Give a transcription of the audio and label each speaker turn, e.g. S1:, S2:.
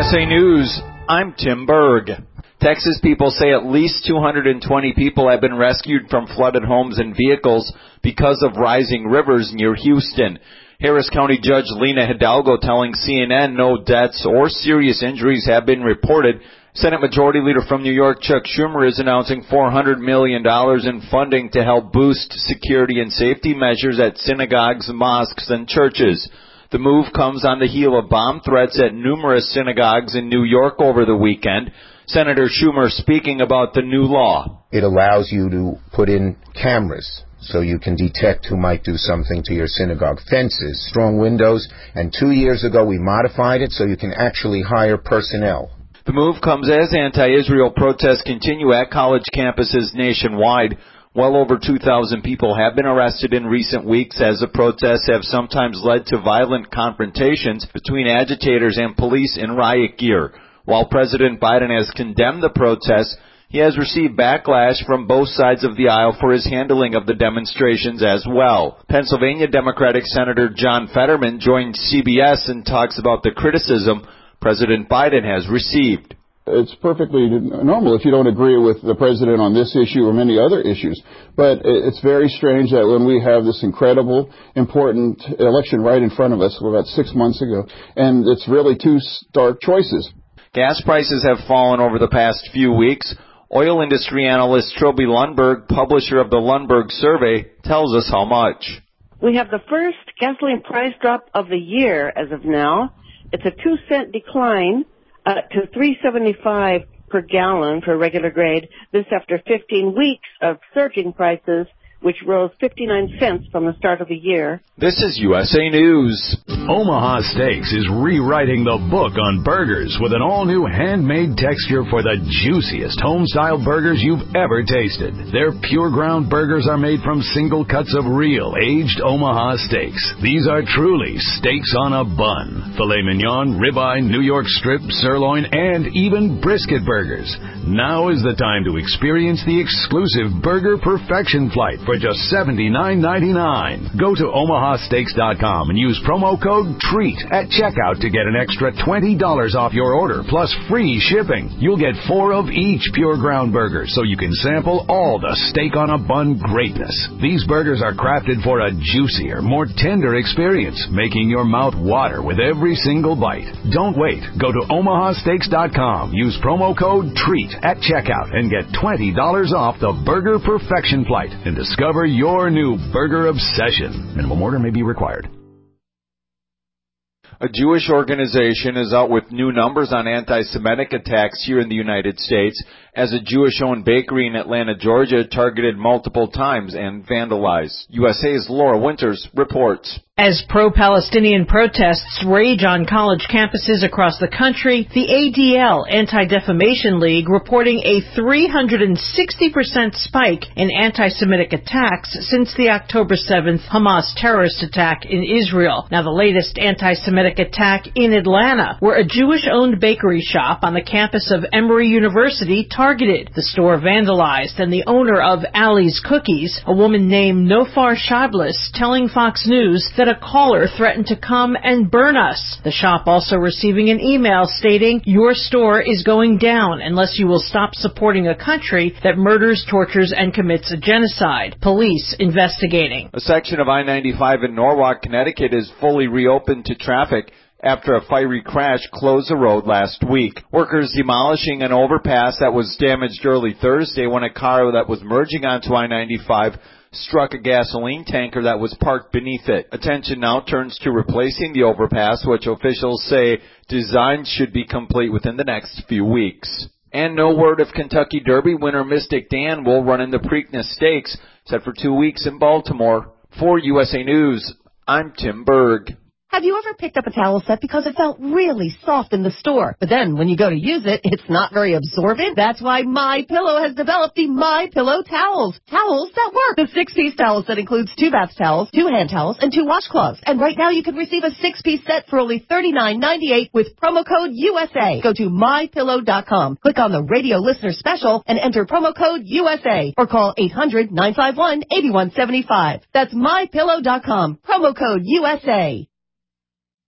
S1: USA News, I'm Tim Berg. Texas people say at least 220 people have been rescued from flooded homes and vehicles because of rising rivers near Houston. Harris County Judge Lena Hidalgo telling CNN no deaths or serious injuries have been reported. Senate Majority Leader from New York, Chuck Schumer, is announcing $400 million in funding to help boost security and safety measures at synagogues, mosques, and churches. The move comes on the heel of bomb threats at numerous synagogues in New York over the weekend. Senator Schumer speaking about the new law.
S2: It allows you to put in cameras so you can detect who might do something to your synagogue. Fences, strong windows, and 2 years ago we modified it so you can actually hire personnel.
S1: The move comes as anti-Israel protests continue at college campuses nationwide. Well over 2,000 people have been arrested in recent weeks as the protests have sometimes led to violent confrontations between agitators and police in riot gear. While President Biden has condemned the protests, he has received backlash from both sides of the aisle for his handling of the demonstrations as well. Pennsylvania Democratic Senator John Fetterman joined CBS and talks about the criticism President Biden has received.
S3: It's perfectly normal if you don't agree with the president on this issue or many other issues. But it's very strange that when we have this incredible, important election right in front of us, about 6 months ago, and it's really two stark choices.
S1: Gas prices have fallen over the past few weeks. Oil industry analyst Trilby Lundberg, publisher of the Lundberg Survey, tells us how much.
S4: We have the first gasoline price drop of the year as of now. It's a 2-cent decline to $3.75 per gallon for regular grade. This after 15 weeks of surging prices, which rose 59 cents from the start of the year.
S1: This is USA News.
S5: Omaha Steaks is rewriting the book on burgers with an all-new handmade texture for the juiciest home-style burgers you've ever tasted. Their pure ground burgers are made from single cuts of real, aged Omaha steaks. These are truly steaks on a bun. Filet mignon, ribeye, New York strip, sirloin, and even brisket burgers. Now is the time to experience the exclusive Burger Perfection Flight for just $79.99. Go to omahasteaks.com and use promo code TREAT at checkout to get an extra $20 off your order, plus free shipping. You'll get 4 of each pure ground burger, so you can sample all the steak on a bun greatness. These burgers are crafted for a juicier, more tender experience, making your mouth water with every single bite. Don't wait. Go to omahasteaks.com. Use promo code TREAT at checkout and get $20 off the Burger Perfection Flight and discover your new burger obsession. Minimum order may be required.
S1: A Jewish organization is out with new numbers on anti-Semitic attacks here in the United States as a Jewish-owned bakery in Atlanta, Georgia, targeted multiple times and vandalized. USA's Laura Winters reports.
S6: As pro-Palestinian protests rage on college campuses across the country, the ADL, Anti-Defamation League, reporting a 360% spike in anti-Semitic attacks since the October 7th Hamas terrorist attack in Israel. Now, the latest anti-Semitic attack in Atlanta, where a Jewish-owned bakery shop on the campus of Emory University targeted. The store vandalized, and the owner of Ali's Cookies, a woman named Nofar Shadlis, telling Fox News that a caller threatened to come and burn us. The shop also receiving an email stating, "Your store is going down unless you will stop supporting a country that murders, tortures, and commits a genocide." Police investigating.
S1: A section of I-95 in Norwalk, Connecticut is fully reopened to traffic after a fiery crash closed the road last week. Workers demolishing an overpass that was damaged early Thursday when a car that was merging onto I-95 struck a gasoline tanker that was parked beneath it. Attention now turns to replacing the overpass, which officials say design should be complete within the next few weeks. And no word if Kentucky Derby winner Mystic Dan will run in the Preakness Stakes, set for 2 weeks in Baltimore. For USA News, I'm Tim Berg.
S7: Have you ever picked up a towel set because it felt really soft in the store, but then when you go to use it, it's not very absorbent? That's why MyPillow has developed the MyPillow towels. Towels that work. The 6-piece towel set includes 2 bath towels, 2 hand towels, and 2 washcloths. And right now you can receive a 6-piece set for only $39.98 with promo code USA. Go to MyPillow.com. Click on the radio listener special and enter promo code USA or call 800-951-8175. That's MyPillow.com. Promo code USA.